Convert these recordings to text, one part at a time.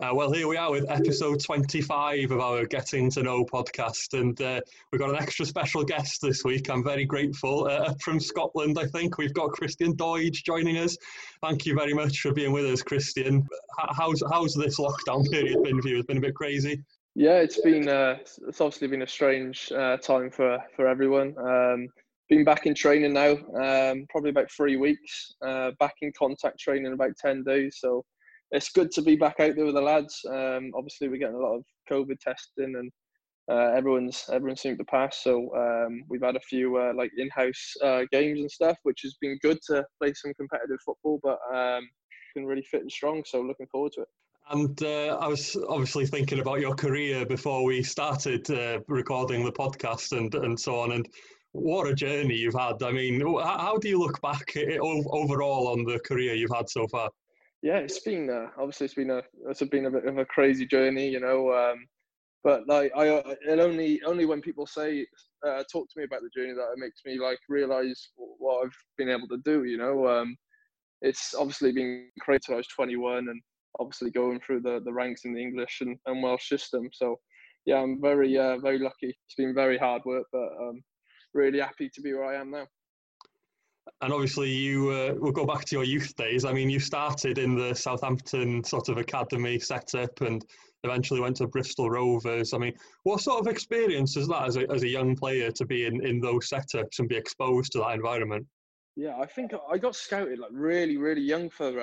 Well, here we are with episode 25 of our Getting to Know podcast, and we've got an extra special guest this week. I'm very grateful. From Scotland, I think, we've got Christian Doidge joining us. Thank you very much for being with us, Christian. How's this lockdown period been for you? It's been a bit crazy. Yeah, it's obviously been a strange time for everyone. Been back in training now, probably about 3 weeks. Back in contact training in about 10 days. So it's good to be back out there with the lads. Obviously, we're getting a lot of COVID testing, and everyone seemed to pass. So we've had a few like in-house games and stuff, which has been good to play some competitive football. But been really fit and strong. So looking forward to it. And I was obviously thinking about your career before we started recording the podcast and so on. And what a journey you've had. I mean, how do you look back overall on the career you've had so far? Yeah, it's been obviously it's been a bit of a crazy journey, you know. But like only when people say talk to me about the journey that it makes me like realize what I've been able to do. You know, it's obviously been crazy till I was 21, and obviously going through the ranks in the English and Welsh system. So yeah, I'm very lucky. It's been very hard work, but really happy to be where I am now. And obviously, you will go back to your youth days. I mean, you started in the Southampton sort of academy setup and eventually went to Bristol Rovers. I mean, what sort of experience is that as a young player to be in those setups and be exposed to that environment? Yeah, I think I got scouted like really young for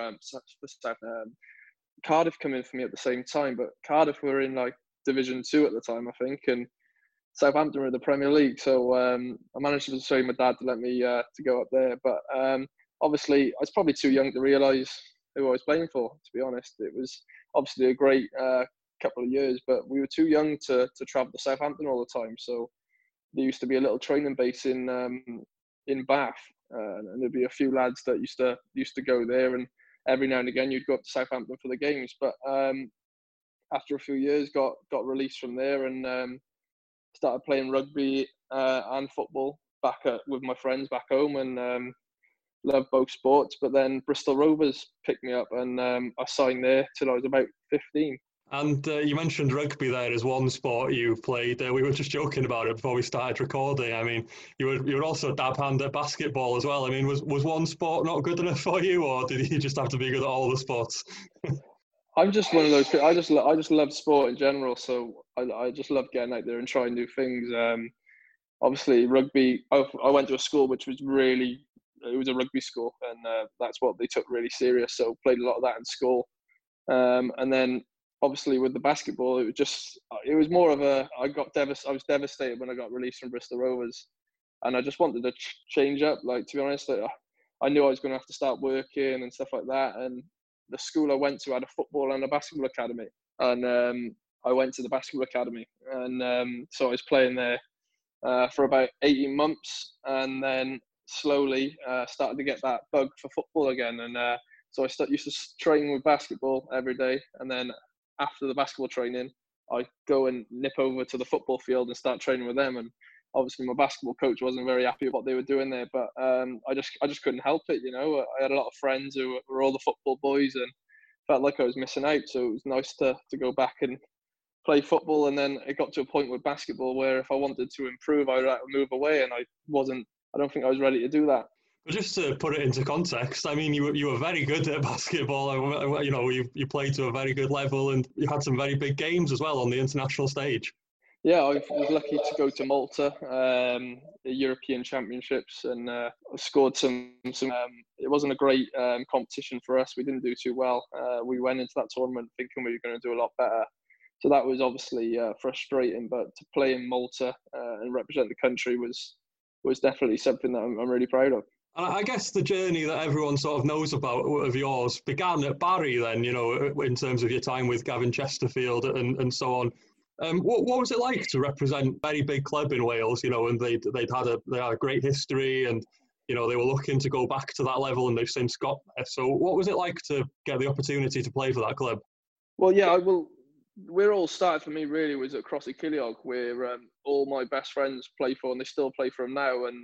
Cardiff come in for me at the same time, but Cardiff were in like Division 2 at the time, I think, and Southampton were in the Premier League. So I managed to persuade my dad to let me to go up there. But obviously, I was probably too young to realise who I was playing for, to be honest. It was obviously a great couple of years, but we were too young to travel to Southampton all the time. So there used to be a little training base in Bath, and there'd be a few lads that used to go there, and every now and again you'd go up to Southampton for the games. But after a few years, got released from there and started playing rugby and football with my friends back home, and loved both sports. But then Bristol Rovers picked me up, and I signed there till I was about 15. And you mentioned rugby there as one sport you played. We were just joking about it before we started recording. I mean, you were also dab hand at basketball as well. I mean, was one sport not good enough for you, or did you just have to be good at all the sports? I'm just one of those people. I just love sport in general. So I just love getting out there and trying new things. Obviously, rugby. I went to a school which was it was a rugby school, and that's what they took really serious. So played a lot of that in school, and then obviously with the basketball, it was more of I was devastated when I got released from Bristol Rovers, and I just wanted to change up. Like, to be honest, I knew I was going to have to start working and stuff like that, and the school I went to had a football and a basketball academy, and I went to the basketball academy, and so I was playing there for about 18 months, and then slowly started to get that bug for football again, and so I used to train with basketball every day, and then after the basketball training, I go and nip over to the football field and start training with them. And obviously, my basketball coach wasn't very happy with what they were doing there, but I just couldn't help it. You know, I had a lot of friends who were all the football boys, and felt like I was missing out. So it was nice to go back and play football. And then it got to a point with basketball where if I wanted to improve, I'd have to move away, and I don't think I was ready to do that. But just to put it into context, I mean, you were very good at basketball. You know, you played to a very good level, and you had some very big games as well on the international stage. Yeah, I was lucky to go to Malta, the European Championships, and scored some. It wasn't a great competition for us. We didn't do too well. We went into that tournament thinking we were going to do a lot better. So that was obviously frustrating. But to play in Malta and represent the country was definitely something that I'm really proud of. And I guess the journey that everyone sort of knows about of yours began at Barry then, you know, in terms of your time with Gavin Chesterfield and so on. What was it like to represent a very big club in Wales, you know, and they had a great history, and, you know, they were looking to go back to that level, and they've since got there. So what was it like to get the opportunity to play for that club? Well, yeah, where it all started for me really was at Crossy Ceiliog, where all my best friends play for, and they still play for them now. And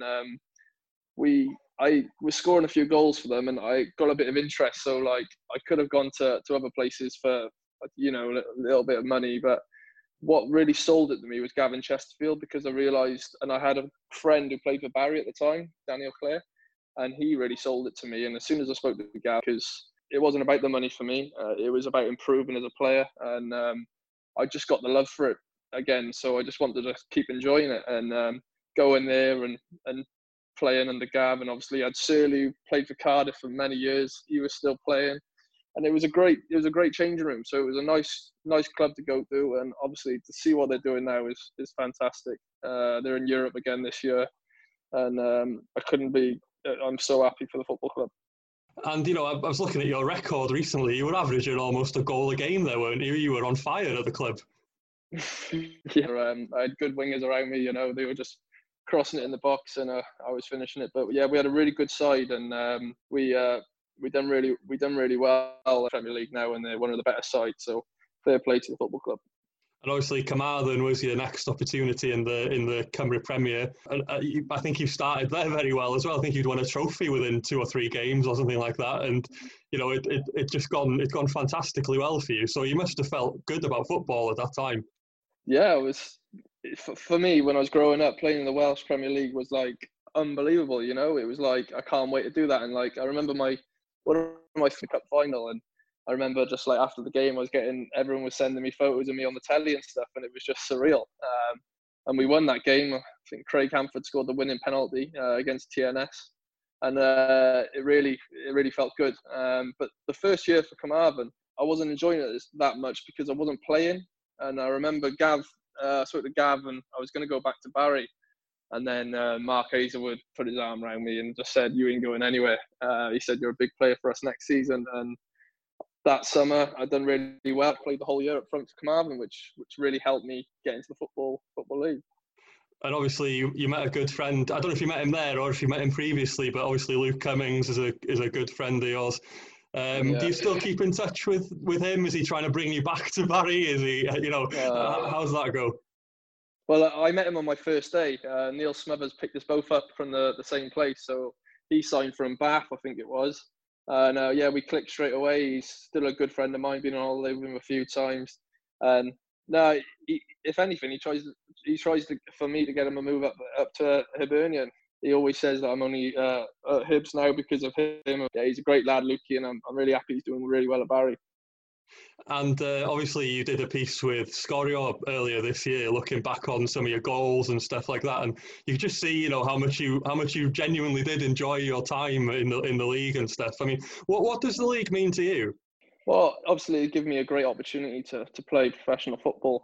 I was scoring a few goals for them, and I got a bit of interest. So like I could have gone to other places for you know, a little bit of money. But what really sold it to me was Gavin Chesterfield, because I realised, and I had a friend who played for Barry at the time, Daniel Clare, and he really sold it to me. And as soon as I spoke to Gav, because it wasn't about the money for me, it was about improving as a player, and I just got the love for it again. So I just wanted to keep enjoying it and go in there and playing under Gav. And obviously I had Surly, who played for Cardiff for many years. He was still playing, and it was a great changing room. So it was a nice club to go to, and obviously to see what they're doing now is fantastic. They're in Europe again this year, and I'm so happy for the football club. And, you know, I was looking at your record recently. You were averaging almost a goal a game there, weren't you? You were on fire at the club. Yeah, I had good wingers around me. You know, they were just crossing it in the box, and I was finishing it. But yeah, we had a really good side, and we done really well in the Premier League now, and they're one of the better sides. So fair play to the football club. And obviously, Carmarthen was your next opportunity in the Cymru Premier. And I think you started there very well as well. I think you'd won a trophy within 2 or 3 games or something like that. And you know, it's gone fantastically well for you. So you must have felt good about football at that time. Yeah, it was for me when I was growing up. Playing in the Welsh Premier League was like unbelievable. You know, it was like I can't wait to do that. And like I remember my cup final, and I remember just like after the game, everyone was sending me photos of me on the telly and stuff, and it was just surreal. And we won that game. I think Craig Hanford scored the winning penalty against TNS, and it really felt good. But the first year for Carmarthen, I wasn't enjoying it that much because I wasn't playing. And I remember I spoke to Gav, and I was going to go back to Barry. And then Mark Hazelwood put his arm around me and just said, "You ain't going anywhere." He said, "You're a big player for us next season." And that summer, I'd done really well. Played the whole year up front for Carmarthen, which really helped me get into the football league. And obviously, you met a good friend. I don't know if you met him there or if you met him previously, but obviously Luke Cummings is a good friend of yours. Yeah. Do you still keep in touch with him? Is he trying to bring you back to Barry? Is he, how's that go? Well, I met him on my first day. Neil Smothers picked us both up from the same place. So he signed from Bath, I think it was. And yeah, we clicked straight away. He's still a good friend of mine, been on holiday with him a few times. And no, if anything, he tries for me to get him a move up to Hibernian. He always says that I'm only at Hibs now because of him. Yeah, he's a great lad, Lukey, and I'm really happy he's doing really well at Barry. And obviously, you did a piece with Scorio earlier this year, looking back on some of your goals and stuff like that, and you just see, you know, how much you genuinely did enjoy your time in the league and stuff. I mean, what does the league mean to you? Well, obviously, it gave me a great opportunity to play professional football.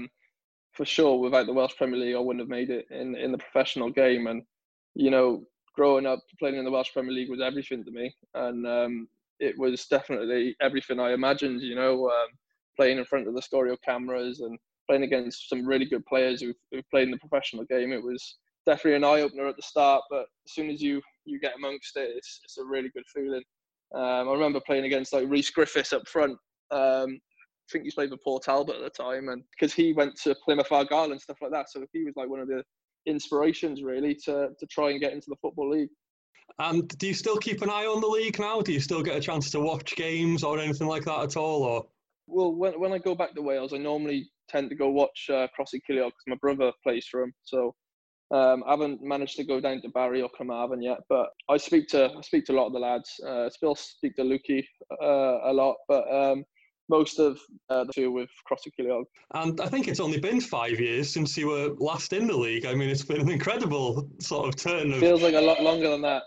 For sure, without the Welsh Premier League, I wouldn't have made it in the professional game. And you know, growing up playing in the Welsh Premier League was everything to me, and it was definitely everything I imagined. You know, playing in front of the Scorio cameras and playing against some really good players who've played in the professional game. It was definitely an eye opener at the start, but as soon as you get amongst it, it's a really good feeling. I remember playing against like Rhys Griffiths up front. I think he played for Port Talbot at the time, and because he went to Plymouth Argyle and stuff like that, so he was like one of the inspirations really to try and get into the Football League. And do you still keep an eye on the league now? Do you still get a chance to watch games or anything like that at all? Or well, when I go back to Wales, I normally tend to go watch Crossy Ceiliog because my brother plays for him. So I haven't managed to go down to Barry or Carmarthen yet, but I speak to a lot of the lads. Still speak to Lukey a lot, but most of the two with Crossy Ceiliog. And I think it's only been 5 years since you were last in the league. I mean, it's been an incredible sort of turn. Feels like a lot longer than that.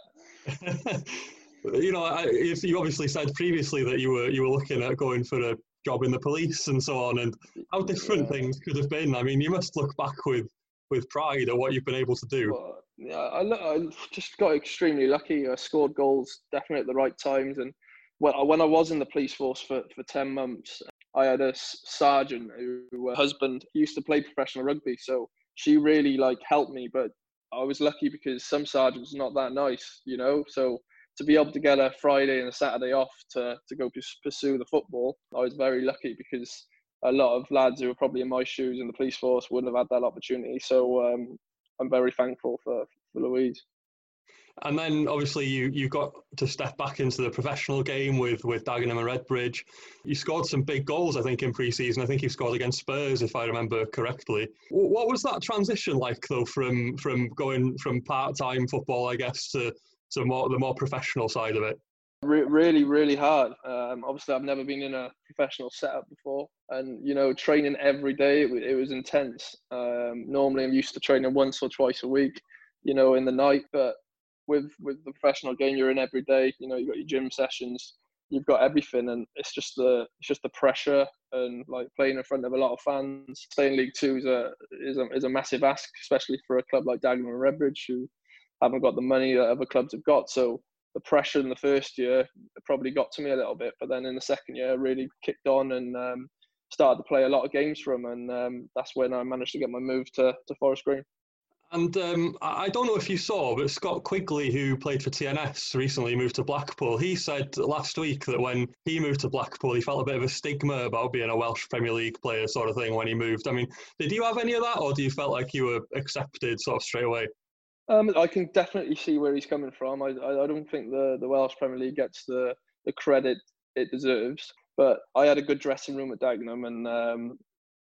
You know, you obviously said previously that you were looking at going for a job in the police and so on, and how different things could have been. I mean, you must look back with pride at what you've been able to do. Well, yeah, I just got extremely lucky. I scored goals definitely at the right times, and when I was in the police force for 10 months, I had a sergeant who her husband used to play professional rugby, so she really like helped me. But I was lucky because some sergeants are not that nice, you know. So to be able to get a Friday and a Saturday off to go pursue the football, I was very lucky because a lot of lads who were probably in my shoes in the police force wouldn't have had that opportunity. So I'm very thankful for Louise. And then obviously you got to step back into the professional game with Dagenham and Redbridge. You scored some big goals, I think, in pre-season. I think you scored against Spurs, if I remember correctly. What was that transition like, though, from going from part-time football, I guess, to the more professional side of it? Really, really hard. Obviously, I've never been in a professional setup before, and training every day it was intense. Normally, I'm used to training once or twice a week, in the night. But with the professional game, you're in every day. You've got your gym sessions, you've got everything, and it's just the pressure and like playing in front of a lot of fans. Staying League Two is a massive ask, especially for a club like Dagenham and Redbridge who haven't got the money that other clubs have got. So the pressure in the first year probably got to me a little bit, but then in the second year, I really kicked on and started to play a lot of games for them, and that's when I managed to get my move to Forest Green. And I don't know if you saw, but Scott Quigley, who played for TNS, recently moved to Blackpool. He said last week that when he moved to Blackpool, he felt a bit of a stigma about being a Welsh Premier League player sort of thing when he moved. I mean, did you have any of that, or do you felt like you were accepted sort of straight away? I can definitely see where he's coming from. I don't think the Welsh Premier League gets the credit it deserves. But I had a good dressing room at Dagenham, and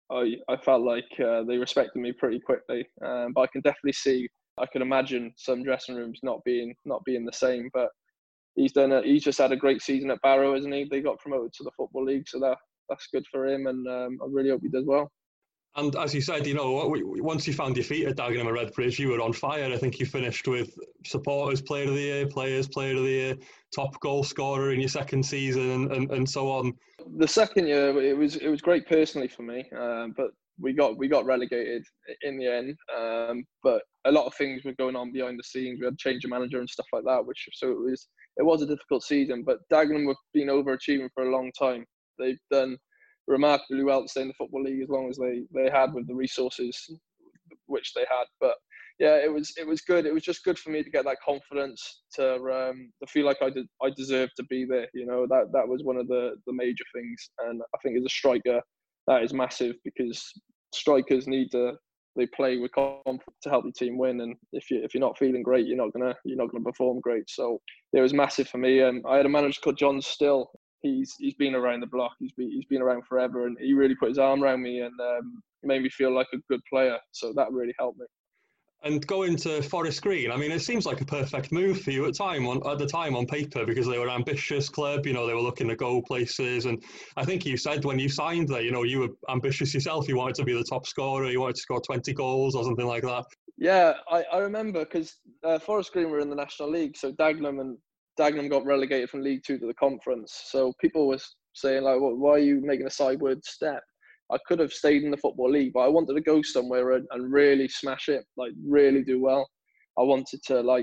I felt like they respected me pretty quickly. But I can definitely see, I can imagine some dressing rooms not being the same. But he's he's just had a great season at Barrow, hasn't he? They got promoted to the Football League, so that's good for him, and I really hope he does well. And as you said, once you found your feet at Dagenham and Redbridge, you were on fire. I think you finished with supporters player of the year, players player of the year, top goal scorer in your second season, and so on. The second year, it was great personally for me, but we got relegated in the end. But a lot of things were going on behind the scenes. We had to change of manager and stuff like that, so it was a difficult season. But Dagenham have been overachieving for a long time. They've done remarkably well to stay in the Football League as long as they had with the resources which they had. But yeah, it was good. It was just good for me to get that confidence to feel like I deserved to be there. That was one of the major things, and I think as a striker that is massive because strikers they play with confidence to help your team win, and if you're not feeling great, you're not gonna perform great. So it was massive for me, and I had a manager called John Still. He's been around the block. He's been around forever, and he really put his arm around me and made me feel like a good player. So that really helped me. And going to Forest Green, I mean, it seems like a perfect move for you at the time on paper, because they were an ambitious club. They were looking to go places, and I think you said when you signed there, you were ambitious yourself. You wanted to be the top scorer. You wanted to score 20 goals or something like that. Yeah, I remember because Forest Green were in the National League, so Dagenham got relegated from League Two to the Conference. So people were saying like, well, why are you making a sideward step? I could have stayed in the Football League, but I wanted to go somewhere and really smash it, like really do well. I wanted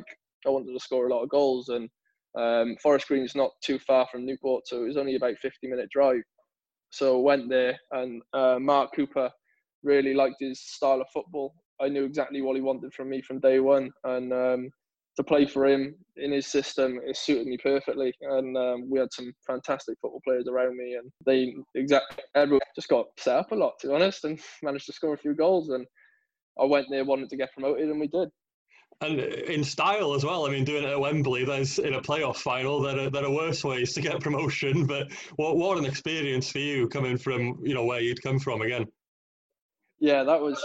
to score a lot of goals, and Forest Green is not too far from Newport, so it was only about 50-minute drive. So I went there, and Mark Cooper really liked his style of football. I knew exactly what he wanted from me from day one, and to play for him in his system, it suited me perfectly. And we had some fantastic football players around me, and everyone just got set up a lot, to be honest, and managed to score a few goals. And I went there wanting to get promoted, and we did. And in style as well. I mean, doing it at Wembley, there's in a playoff final, there are worse ways to get promotion. But what an experience for you coming from where you'd come from again. Yeah, that was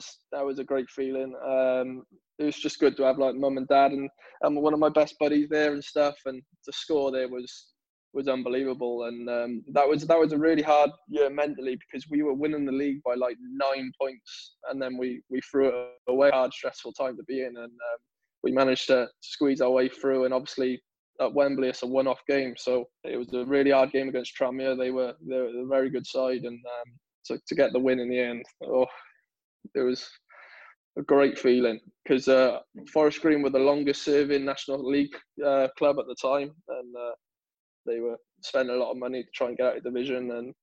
a great feeling. It was just good to have like mum and dad and one of my best buddies there and stuff, and to score there was unbelievable. And that was a really hard year mentally because we were winning the league by like 9 points, and then we threw it away. Hard, stressful time to be in, and we managed to squeeze our way through. And obviously at Wembley, it's a one-off game, so it was a really hard game against Tranmere. They're a very good side, and so to get the win in the end, it was a great feeling because Forest Green were the longest serving National League club at the time, and they were spending a lot of money to try and get out of division, and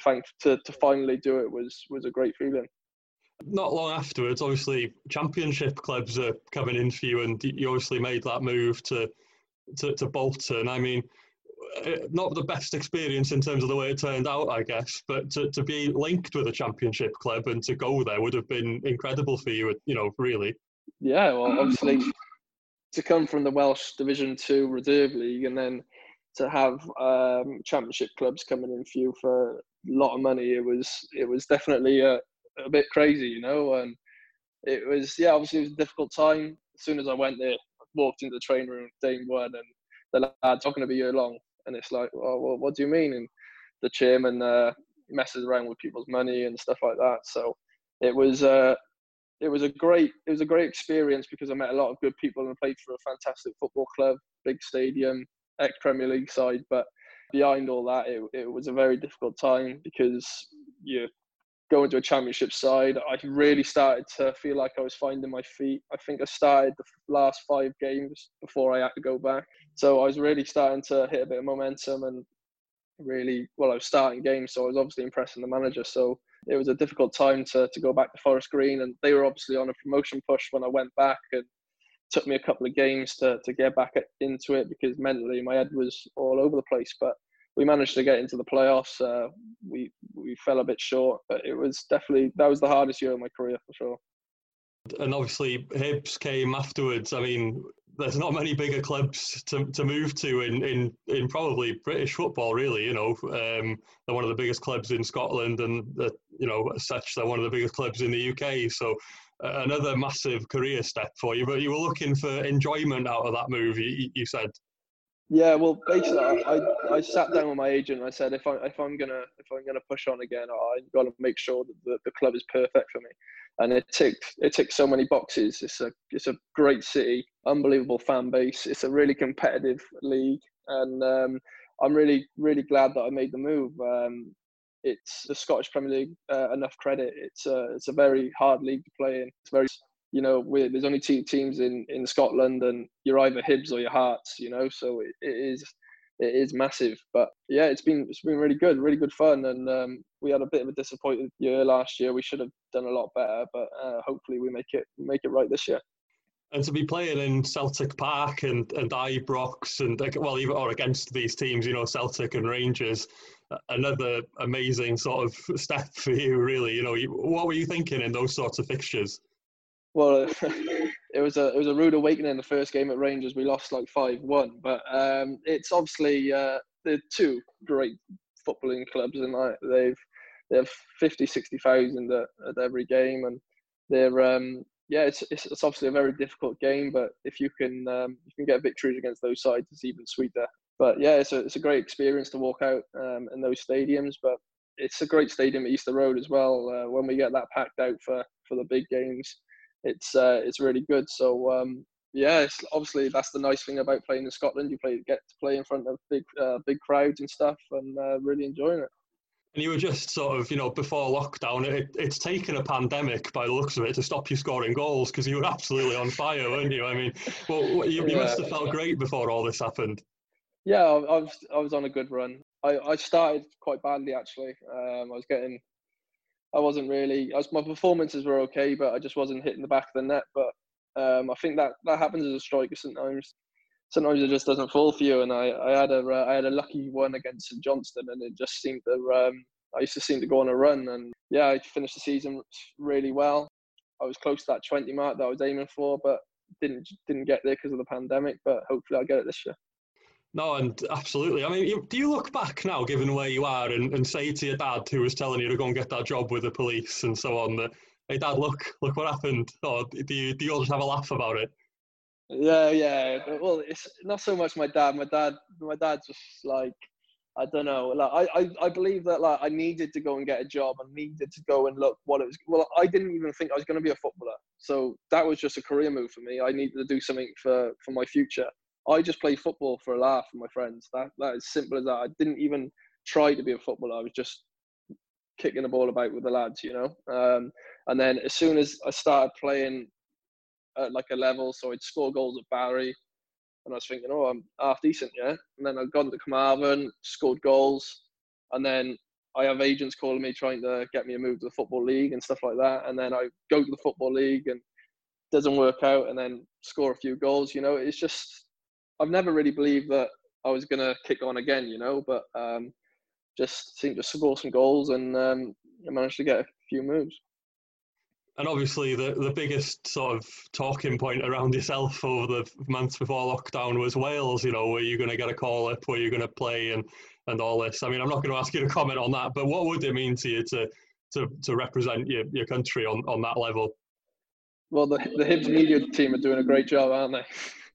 to finally do it was a great feeling. Not long afterwards, obviously, Championship clubs are coming in for you, and you obviously made that move to Bolton. I mean, not the best experience in terms of the way it turned out, I guess, but to be linked with a Championship club and to go there would have been incredible for you, really. Yeah, well, obviously, to come from the Welsh Division 2 Reserve League and then to have Championship clubs coming in for you for a lot of money, it was definitely a bit crazy, you know. And it was, yeah, obviously it was a difficult time. As soon as I went there, I walked into the training room day one, and the lad's not going to be here long. And it's like, well, what do you mean? And the chairman messes around with people's money and stuff like that. So it was a great experience because I met a lot of good people and played for a fantastic football club, big stadium, ex-Premier League side. But behind all that, it was a very difficult time because you go into a Championship side. I really started to feel like I was finding my feet. I think I started the last 5 games before I had to go back. So I was really starting to hit a bit of momentum and I was starting games, so I was obviously impressing the manager. So it was a difficult time to go back to Forest Green, and they were obviously on a promotion push when I went back, and took me a couple of games to get back into it because mentally my head was all over the place. But we managed to get into the playoffs. We fell a bit short, but it was definitely, that was the hardest year of my career for sure. And obviously Hibs came afterwards. I mean, there's not many bigger clubs to move to in probably British football, really. You know, they're one of the biggest clubs in Scotland, and as such, they're one of the biggest clubs in the UK. So another massive career step for you. But you were looking for enjoyment out of that move. You said. Yeah, well, basically, I sat down with my agent and I said, if I'm gonna push on again, I've got to make sure that the club is perfect for me. And it ticked so many boxes. It's a great city, unbelievable fan base. It's a really competitive league, and I'm really glad that I made the move. It's the Scottish Premier League. Enough credit. It's a very hard league to play in. It's very, there's only 2 teams in Scotland, and you're either Hibs or your Hearts, so it is massive. But yeah, it's been really good fun, and we had a bit of a disappointing year last year. We should have done a lot better, but hopefully we make it right this year. And to be playing in Celtic Park and Ibrox and even or against these teams, Celtic and Rangers, another amazing sort of step for you, really. What were you thinking in those sorts of fixtures? Well, it was a rude awakening in the first game at Rangers. We lost like 5-1, but it's obviously they're 2 great footballing clubs, and they have 50,000-60,000 at every game, and they're it's obviously a very difficult game. But if you can get victories against those sides, it's even sweeter. But yeah, it's a great experience to walk out in those stadiums. But it's a great stadium at Easter Road as well. When we get that packed out for the big games, it's really good. So it's obviously, that's the nice thing about playing in Scotland. You get to play in front of big crowds and stuff, and really enjoying it. And you were just sort of, before lockdown, it's taken a pandemic by the looks of it to stop you scoring goals, because you were absolutely on fire, weren't you? I mean, well, you must have felt great before all this happened. Yeah, I was on a good run. I started quite badly, actually. My performances were okay, but I just wasn't hitting the back of the net. But I think that happens as a striker sometimes. Sometimes it just doesn't fall for you. And I had a lucky one against St Johnstone, and it just seemed to I used to seem to go on a run. And yeah, I finished the season really well. I was close to that 20 mark that I was aiming for, but didn't get there because of the pandemic. But hopefully I'll get it this year. No, and absolutely. I mean, do you look back now, given where you are, and say to your dad, who was telling you to go and get that job with the police and so on, that, hey, Dad, look what happened? Or do you all just have a laugh about it? Yeah. Well, it's not so much my dad. My dad's just like, I don't know. Like I believe that like I needed to go and get a job. I needed to go and look what it was. Well, I didn't even think I was going to be a footballer. So that was just a career move for me. I needed to do something for my future. I just play football for a laugh with my friends. That is simple as that. I didn't even try to be a footballer. I was just kicking the ball about with the lads, And then as soon as I started playing at like a level, so I'd score goals at Barry, and I was thinking, oh, I'm half decent, yeah. And then I'd gone to Carmarthen, scored goals, and then I have agents calling me trying to get me a move to the Football League and stuff like that. And then I go to the Football League and it doesn't work out, and then score a few goals. It's just, I've never really believed that I was going to kick on again, but just seemed to score some goals, and I managed to get a few moves. And obviously, the biggest sort of talking point around yourself over the months before lockdown was Wales. You know, were you going to get a call up? Were you going to play? And all this. I mean, I'm not going to ask you to comment on that, but what would it mean to you to represent your country on that level? Well, the Hibs media team are doing a great job, aren't they?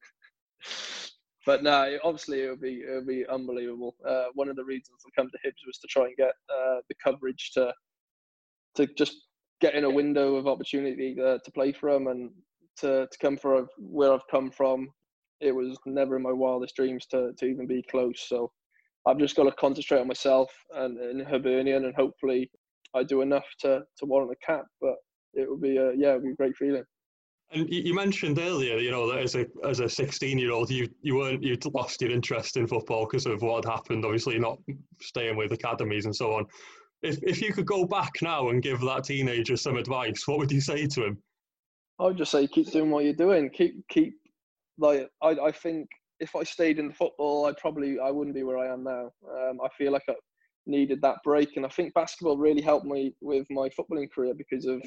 But no, obviously it'll be unbelievable. One of the reasons I come to Hibs was to try and get the coverage to just get in a window of opportunity to play for them, and to come from where I've come from. It was never in my wildest dreams to even be close. So I've just got to concentrate on myself and in Hibernian, and hopefully I do enough to warrant a cap. But it would be it would be a great feeling. And you mentioned earlier, you know, that as a 16-year-old, you'd lost your interest in football because of what had happened. Obviously, not staying with academies and so on. If you could go back now and give that teenager some advice, what would you say to him? I would just say keep doing what you're doing. Keep like I think if I stayed in football, I wouldn't be where I am now. I feel like I needed that break, and I think basketball really helped me with my footballing career because of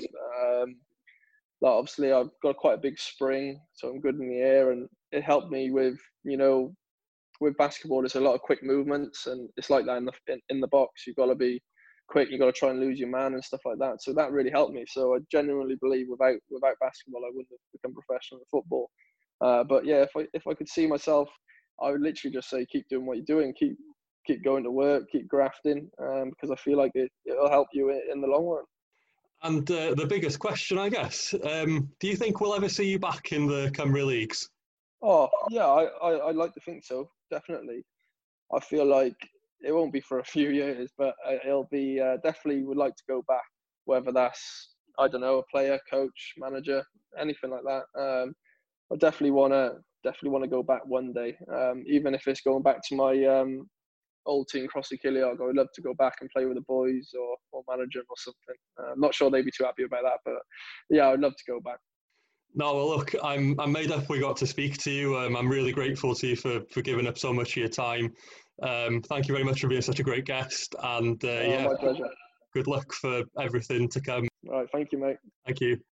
like obviously I've got quite a big spring, so I'm good in the air, and it helped me with with basketball. There's a lot of quick movements, and it's like that in the box. You've got to be quick. You've got to try and lose your man and stuff like that. So that really helped me. So I genuinely believe without basketball, I wouldn't have become professional in football. But yeah, if I could see myself, I would literally just say keep doing what you're doing, keep going to work, keep grafting, because I feel like it'll help you in the long run. And the biggest question, I guess, do you think we'll ever see you back in the Cymru leagues? Oh yeah, I'd like to think so. Definitely. I feel like it won't be for a few years, but it'll be definitely would like to go back. Whether that's I don't know, a player, coach, manager, anything like that. I definitely want to go back one day. Even if it's going back to my old team, Crossy Killiog, I would love to go back and play with the boys or manage them or something. I'm not sure they'd be too happy about that, but yeah, I'd love to go back. No, well, look, I'm made up we got to speak to you. I'm really grateful to you for giving up so much of your time. Thank you very much for being such a great guest. And My pleasure. good luck for everything to come. All right, thank you, mate. Thank you.